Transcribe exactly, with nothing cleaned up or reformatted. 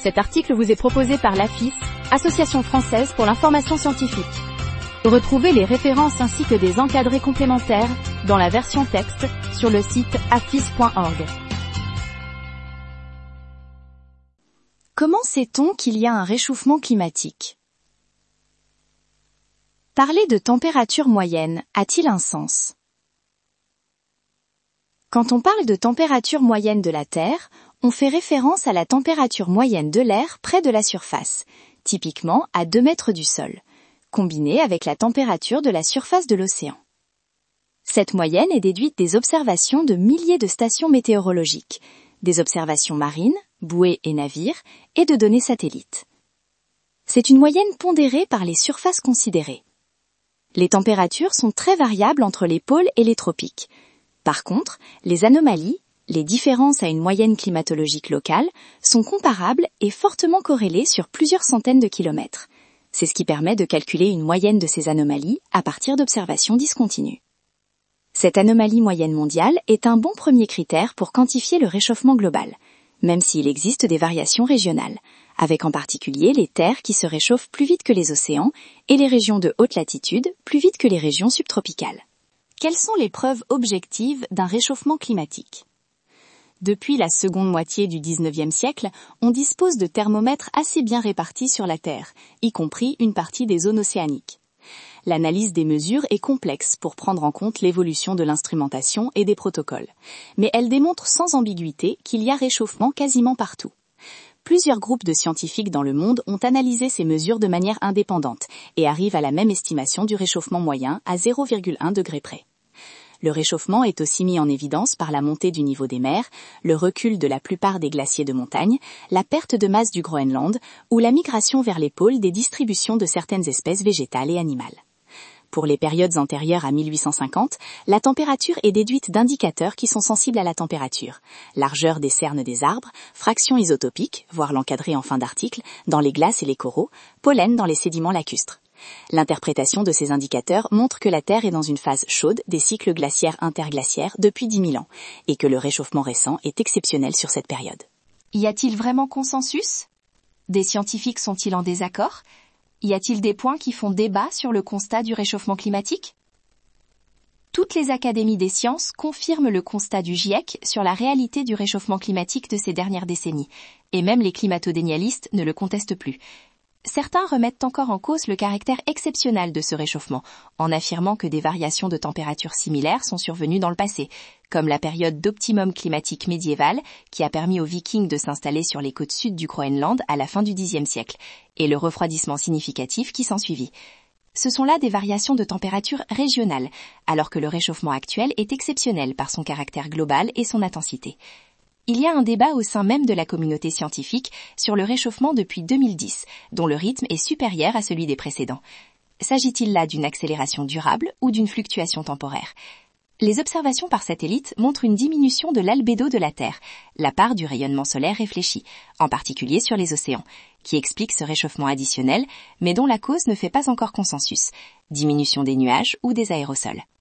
Cet article vous est proposé par l'A F I S, Association française pour l'information scientifique. Retrouvez les références ainsi que des encadrés complémentaires dans la version texte sur le site afis point org. Comment sait-on qu'il y a un réchauffement climatique ? Parler de température moyenne a-t-il un sens ? Quand on parle de température moyenne de la Terre, on fait référence à la température moyenne de l'air près de la surface, typiquement à deux mètres du sol, combinée avec la température de la surface de l'océan. Cette moyenne est déduite des observations de milliers de stations météorologiques, des observations marines, bouées et navires, et de données satellites. C'est une moyenne pondérée par les surfaces considérées. Les températures sont très variables entre les pôles et les tropiques. Par contre, les anomalies, les différences à une moyenne climatologique locale, sont comparables et fortement corrélées sur plusieurs centaines de kilomètres. C'est ce qui permet de calculer une moyenne de ces anomalies à partir d'observations discontinues. Cette anomalie moyenne mondiale est un bon premier critère pour quantifier le réchauffement global, même s'il existe des variations régionales, avec en particulier les terres qui se réchauffent plus vite que les océans et les régions de haute latitude plus vite que les régions subtropicales. Quelles sont les preuves objectives d'un réchauffement climatique ? Depuis la seconde moitié du dix-neuvième siècle, on dispose de thermomètres assez bien répartis sur la Terre, y compris une partie des zones océaniques. L'analyse des mesures est complexe pour prendre en compte l'évolution de l'instrumentation et des protocoles, mais elle démontre sans ambiguïté qu'il y a réchauffement quasiment partout. Plusieurs groupes de scientifiques dans le monde ont analysé ces mesures de manière indépendante et arrivent à la même estimation du réchauffement moyen à zéro virgule un degré près. Le réchauffement est aussi mis en évidence par la montée du niveau des mers, le recul de la plupart des glaciers de montagne, la perte de masse du Groenland ou la migration vers les pôles des distributions de certaines espèces végétales et animales. Pour les périodes antérieures à mille huit cent cinquante, la température est déduite d'indicateurs qui sont sensibles à la température. Largeur des cernes des arbres, fraction isotopique, voire l'encadrer en fin d'article, dans les glaces et les coraux, pollen dans les sédiments lacustres. L'interprétation de ces indicateurs montre que la Terre est dans une phase chaude des cycles glaciaires interglaciaires depuis dix mille ans, et que le réchauffement récent est exceptionnel sur cette période. Y a-t-il vraiment consensus ? Des scientifiques sont-ils en désaccord ? Y a-t-il des points qui font débat sur le constat du réchauffement climatique ? Toutes les académies des sciences confirment le constat du GIEC sur la réalité du réchauffement climatique de ces dernières décennies, et même les climatodénialistes ne le contestent plus. Certains remettent encore en cause le caractère exceptionnel de ce réchauffement, en affirmant que des variations de température similaires sont survenues dans le passé, comme la période d'optimum climatique médiéval qui a permis aux Vikings de s'installer sur les côtes sud du Groenland à la fin du dixième siècle, et le refroidissement significatif qui s'ensuivit. Ce sont là des variations de température régionales, alors que le réchauffement actuel est exceptionnel par son caractère global et son intensité. Il y a un débat au sein même de la communauté scientifique sur le réchauffement depuis deux mille dix, dont le rythme est supérieur à celui des précédents. S'agit-il là d'une accélération durable ou d'une fluctuation temporaire ? Les observations par satellite montrent une diminution de l'albédo de la Terre, la part du rayonnement solaire réfléchi, en particulier sur les océans, qui explique ce réchauffement additionnel, mais dont la cause ne fait pas encore consensus, diminution des nuages ou des aérosols.